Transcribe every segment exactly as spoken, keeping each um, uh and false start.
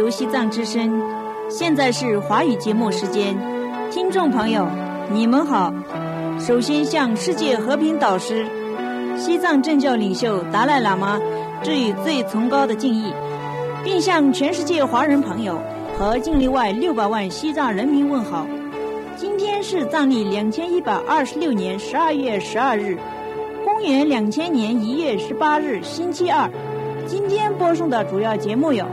西藏之声，现在是华语节目时间。听众朋友，你们好。首先向世界和平导师、西藏政教领袖达赖喇嘛致以最崇高的敬意，并向全世界华人朋友和境内外六百万西藏人民问好。今天是藏历两千一百二十六年十二月十二日，公元两千年一月十八日，星期二。今天播送的主要节目有：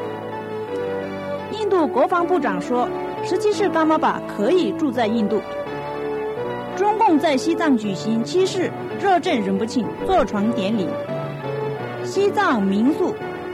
印度国防部长说，十七世伽玛巴可以住在印度；中共在西藏举行七世热镇仁波切坐床典礼；西藏民宿。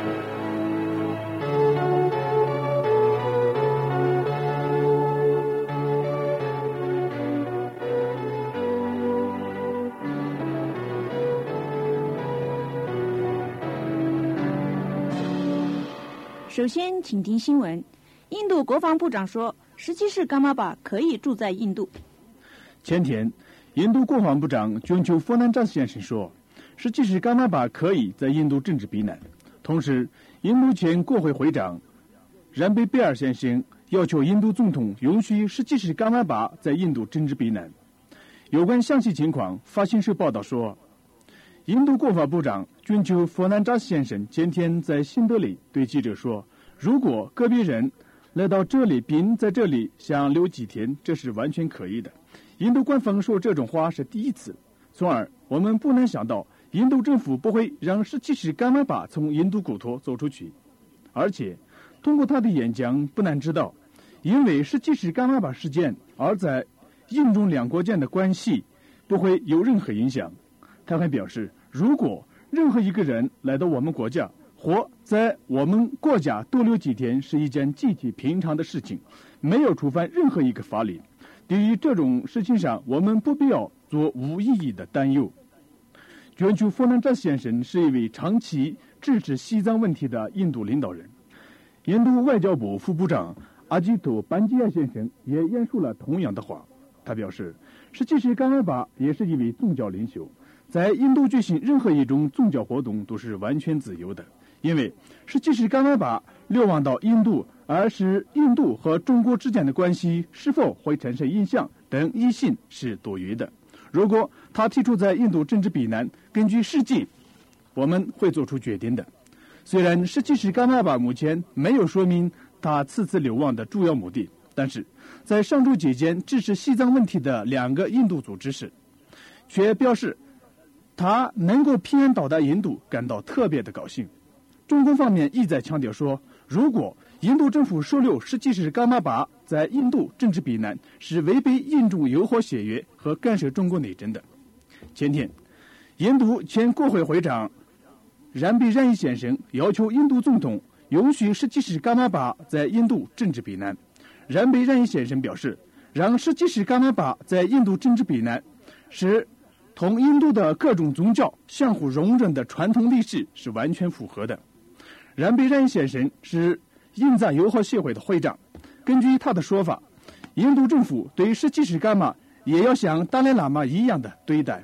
首先请听新闻。印度国防部长说，十七世伽玛巴可以住在印度。 前天，印度国防部长军丘佛南扎先生说，十七世伽玛巴可以在印度政治避难。同时，印度前国会会长然贝贝尔先生要求印度总统允许十七世伽玛巴在印度政治避难。有关详细情况，法新社报道说，印度国防部长军丘佛南扎先生前天在新德里对记者说，如果个别人来到这里并在这里想留几天，这是完全可以的。印度官方说这种话是第一次，从而我们不能想到印度政府不会让十七世伽玛巴从印度国土走出去。而且通过他的演讲不难知道，因为十七世伽玛巴事件而在印中两国间的关系不会有任何影响。他还表示，如果任何一个人来到我们国家或在我们国家多留几天是一件极其平常的事情，没有触犯任何一个法律。对于这种事情上，我们不必要做无意义的担忧。卷丘佛南扎先生是一位长期支持西藏问题的印度领导人。印度外交部副部长阿吉托班吉亚先生也言述了同样的话。他表示，十七世伽玛巴也是一位宗教领袖，在印度举行任何一种宗教活动都是完全自由的，因为十七世伽玛巴流亡到印度，而是印度和中国之间的关系是否会产生影响等疑心是多余的。如果他提出在印度政治避难，根据实际，我们会做出决定的。虽然十七世伽玛巴目前没有说明他此次流亡的主要目的，但是在上周期间支持西藏问题的两个印度组织时，却表示他能够平安到达印度感到特别的高兴。中国方面一再强调说，如果印度政府收留十七世伽玛巴在印度政治避难，是违背印中友好协约和干涉中国内政的。前天，印度前国会会长然比然伊先生要求印度总统允许十七世伽玛巴在印度政治避难。然比然伊先生表示，让十七世伽玛巴在印度政治避难是同印度的各种宗教相互容忍的传统历史是完全符合的。然比然先生是印藏友好协会的会长，根据他的说法，印度政府对十七世伽玛也要像达赖喇嘛一样的对待。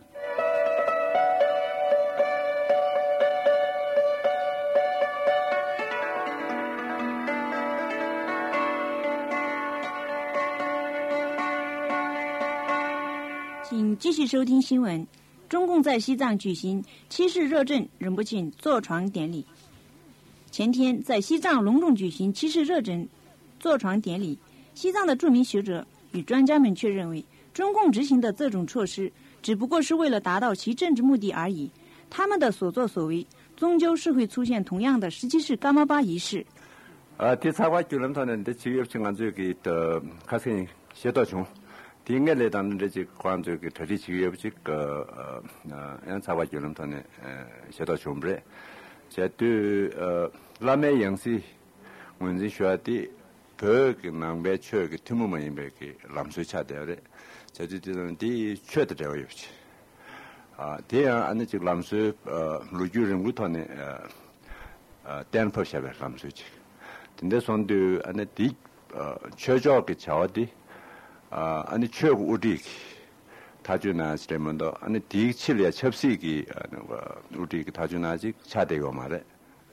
请继续收听新闻。中共在西藏举行七世热镇仁波切坐床典礼。前天在西藏隆重举行七世热镇坐床典礼。西藏的著名学者与专家们却认为，中共执行的这种措施只不过是为了达到其政治目的而已，他们的所作所为终究是会出现同样的十七世伽玛巴仪式。 啊，第三块九零团的企业情况这个的开始写到穷。第一个来当的这关注个特地企业这个呃呃，让三块九零团的呃写到穷不嘞？这对呃拉美样式，我们学的个个南北区个土木门那边个蓝水茶的嘞，这就这种的缺的了有些。啊，第二按那这蓝水呃陆军人物团的呃呃单坡下边蓝水去，真的算的按那第呃缺少个桥的。아 아니 최고 우리 다주나 스레몬도 아니 디치리아 첩시기 우리 다주나직 차대고 말해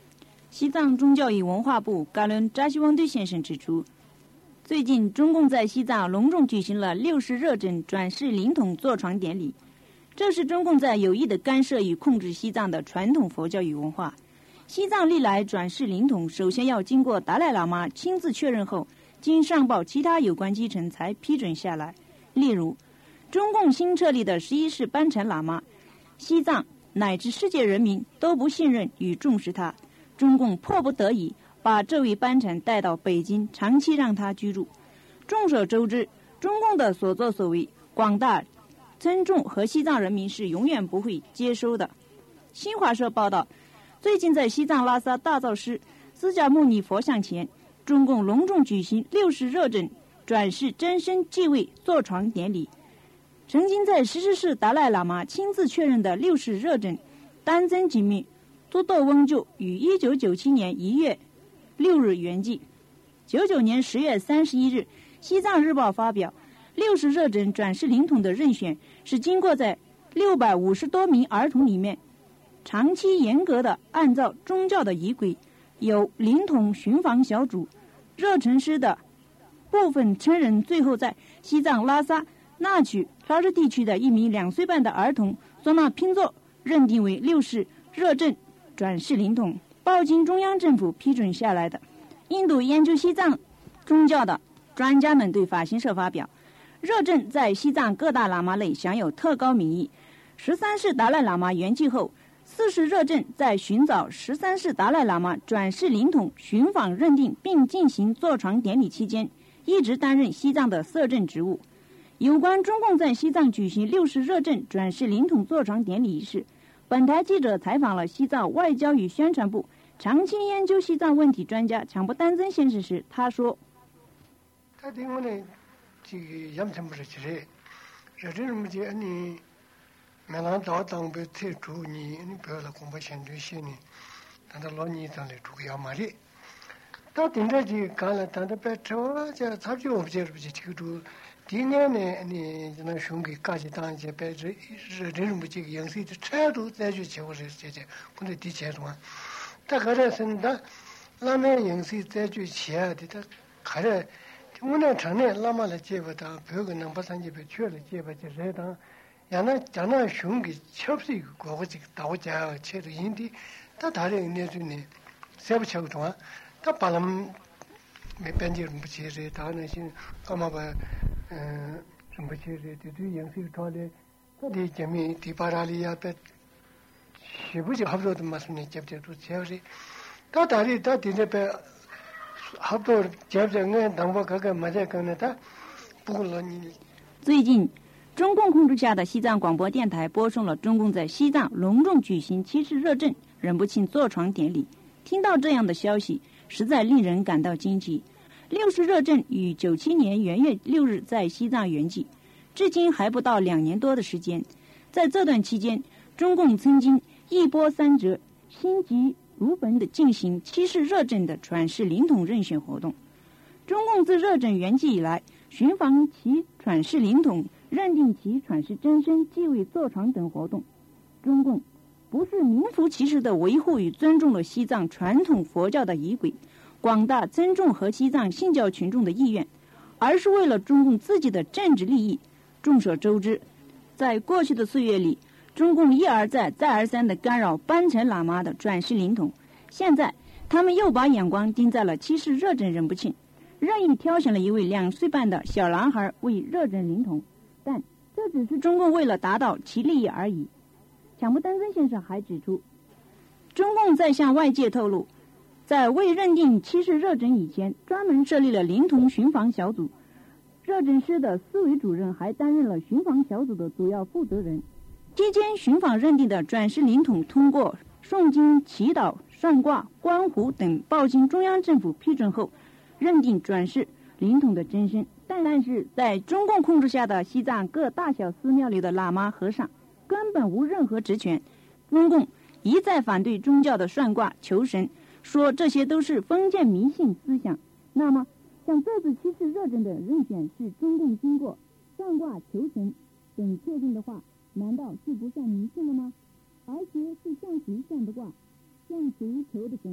西藏宗教与文化部噶伦扎西旺堆先生指出，最近中共在西藏隆重举行了六世热忱转世灵统坐床典礼，这是中共在有意的干涉与控制西藏的传统佛教与文化。西藏历来转世灵统首先要经过达赖喇嘛亲自确认后，经上报其他有关机层才批准下来。例如，中共新设立的十一世班禅喇嘛，西藏乃至世界人民都不信任与重视他，中共迫不得已把这位班禅带到北京，长期让他居住。众所周知，中共的所作所为，广大僧众和西藏人民是永远不会接收的。新华社报道，最近在西藏拉萨大造师释迦牟尼佛像前，中共隆重举行六世热忱转世真身继位坐床典礼。曾经在十四世达赖喇嘛亲自确认的六世热忱丹增吉密都窦翁就于一九九七年一月六日圆寂。九九年十月三十一日，西藏日报发表，六世热忱转世灵统的任选是经过在六百五十多名儿童里面长期严格的按照宗教的仪轨，由灵统巡访小组热忱师的部分成人，最后在西藏拉萨那曲拉什地区的一名两岁半的儿童索纳拼作认定为六世热忱转世灵统，报经中央政府批准下来的。印度研究西藏宗教的专家们对法新社发表，热忱在西藏各大喇嘛内享有特高名誉。十三世达赖喇嘛圆寂后，四世热忱在寻找十三世达赖喇嘛转世灵统寻访认定并进行坐床典礼期间，一直担任西藏的摄政职务。有关中共在西藏举行六世热忱转世灵统坐床典礼一事，本台记者采访了西藏外交与宣传部长期研究西藏问题专家强布丹增先生时，他说：“ 他听我呢，这个养成不是这些，热忱什么的，你没让到当被推出你，你不要来公布现对些呢，但他老你当来主要嘛的，到顶着就干了，但他别抽这差距我不接不接这个主。”第二年呢，你那兄弟干起当些白热热忱什么这个样式的态度再去接我这这这，我那第七种啊，他可能是他那面样式再去切的，他还是我那城内那么来接不到，别个能把三级别去了接不就热当，让那将那兄弟切不是过我这个到家切的印的，他他这那种呢，谁不切不中啊？他把他们没编辑什么切的，他那些干嘛把。嗯，什么些的，对对，样式装的，那的前面第八大里呀，别，是不是好多的嘛？是呢，接不接住？接不接？到大里到底那边，好多接不接？我当我哥哥没在跟着他，不过了你。 最近，中共控制下的西藏广播电台播送了中共在西藏隆重举行七世热忱仁波切坐床典礼。听到这样的消息，实在令人感到惊奇。六世热忱于九七年元月六日在西藏圆寂，至今还不到两年多的时间。在这段期间，中共曾经一波三折、心急如焚地进行七世热忱的转世灵统任选活动。中共自热忱圆寂以来，寻访其转世灵统、认定其转世真身、继位坐床等活动，中共不是名副其实的维护与尊重了西藏传统佛教的仪轨、广大僧众和西藏信教群众的意愿，而是为了中共自己的政治利益。众所周知，在过去的岁月里，中共一而再再而三地干扰班禅喇嘛的转世灵统，现在他们又把眼光盯在了七世热忱仁波切，任意挑选了一位两岁半的小男孩为热忱灵统，但这只是中共为了达到其利益而已。强布丹增先生还指出，中共在向外界透露，在未认定七世热忱以前，专门设立了灵统寻访小组，热忱师的思维主任还担任了寻访小组的主要负责人。期间寻访认定的转世灵统通过诵经、祈祷、算卦、观壶等报经中央政府批准后，认定转世灵统的真身。但是在中共控制下的西藏各大小寺庙里的喇嘛和尚根本无任何职权，中共一再反对宗教的算卦求神，说这些都是封建迷信思想。那么像这次七世热忱的任选是中共经过算卦求神等确定的话，难道是不算迷信了吗？而且是向谁算的卦，向谁求的神，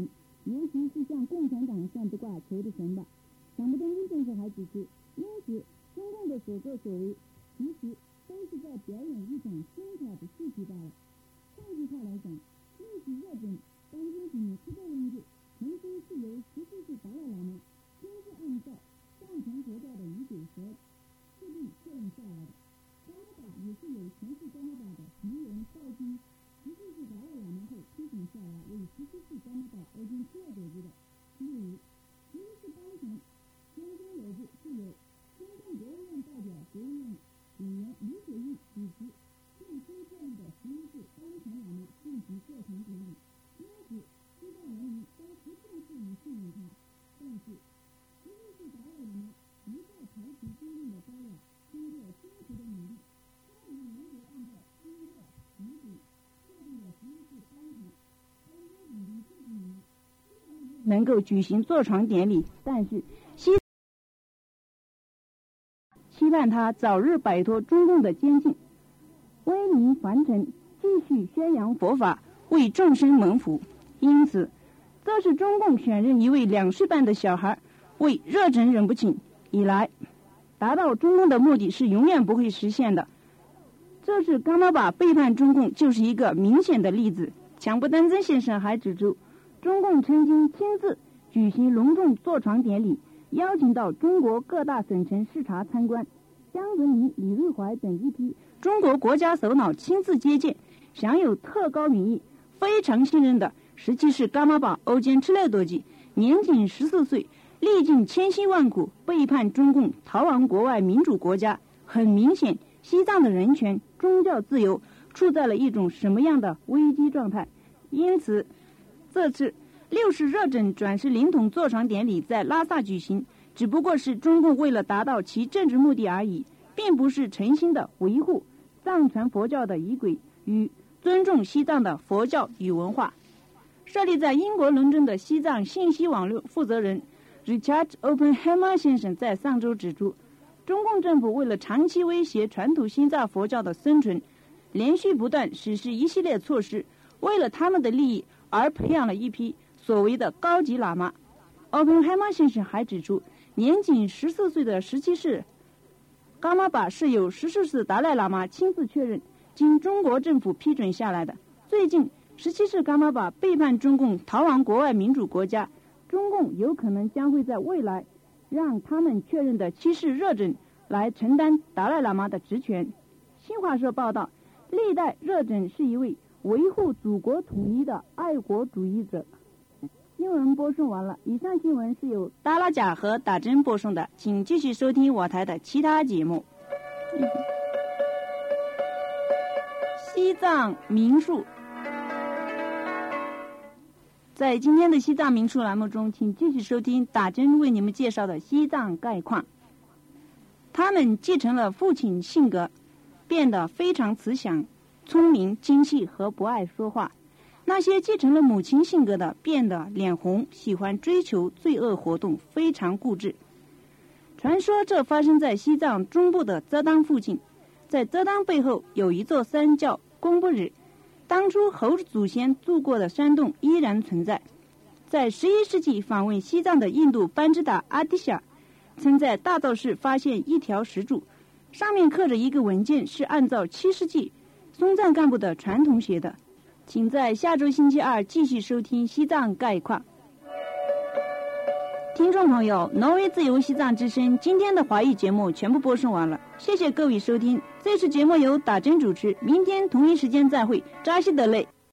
也许是向共产党算的卦求的神吧。蒋不登政府还指出，因此中共的所作所为其实都是在表演一场精彩的戏剧罢了。换句话来讲，历史热点当今几年七个文字曾经是由十七世达赖喇嘛亲自按照藏传佛教的仪轨和制定确认下来的。加拿大也是有前世加拿大的名人道经十七世达赖喇嘛后批准下来为十七世加拿大欧经七二德基的。例如十一世当前天津有部是由中共国务院代表国务院委员李雪玉主持庆生建立的十一世当前喇嘛进行座堂典礼，因此西藏人民都不重视与信任他。但是十一世达赖喇嘛一再排除中共的干扰，经过坚持的努力，终于能够按照新的仪轨确定了十一世当前欧洲已经四十年能够举行坐床典礼，但是西期盼他早日摆脱中共的监禁，威名传承，继续宣扬佛法，为众生蒙福。因此这是中共选任一位两岁半的小孩为热忱忍不紧以来，达到中共的目的是永远不会实现的。这是噶玛巴背叛中共就是一个明显的例子。强不丹增先生还指出，中共曾经亲自举行隆重坐床典礼，邀请到中国各大省城视察参观，江泽民、李瑞怀等一批中国国家首脑亲自接见，享有特高名义、非常信任的十七世噶玛巴欧坚赤勒多吉，年仅十四岁，历尽千辛万苦，背叛中共，逃亡国外民主国家。很明显，西藏的人权、宗教自由处在了一种什么样的危机状态？因此，这次六世热忱转世灵统坐床典礼在拉萨举行，只不过是中共为了达到其政治目的而已，并不是诚心的维护藏传佛教的仪轨与尊重西藏的佛教与文化。设立在英国伦敦的西藏信息网络负责人 Richard Oppenheimer 先生在上周指出，中共政府为了长期威胁传统西藏佛教的生存，连续不断实施一系列措施，为了他们的利益而培养了一批所谓的高级喇嘛。Oppenheimer 先生还指出，年仅十四岁的十七世噶玛巴是由十四世达赖喇嘛亲自确认，经中国政府批准下来的。最近十七世噶玛巴背叛中共，逃亡国外民主国家，中共有可能将会在未来让他们确认的七世热忱来承担达赖喇嘛的职权。新华社报道，历代热忱是一位维护祖国统一的爱国主义者。新闻播送完了，以上新闻是由达拉贾和打针播送的，请继续收听我台的其他节目。西藏民宿，在今天的西藏民宿栏目中，请继续收听打针为你们介绍的西藏概况。他们继承了父亲性格，变得非常慈祥、聪明、精细和不爱说话。那些继承了母亲性格的，变得脸红，喜欢追求罪恶活动，非常固执。传说这发生在西藏中部的遮当附近，在遮当背后有一座山叫公布日，当初猴子祖先住过的山洞依然存在。在十一世纪访问西藏的印度班智达阿迪夏曾在大道市发现一条石柱，上面刻着一个文件，是按照七世纪松赞干部的传统写的。请在下周星期二继续收听西藏概况。听众朋友，挪威自由西藏之声今天的华语节目全部播送完了，谢谢各位收听。这次节目由打针主持，明天同一时间再会，扎西德勒。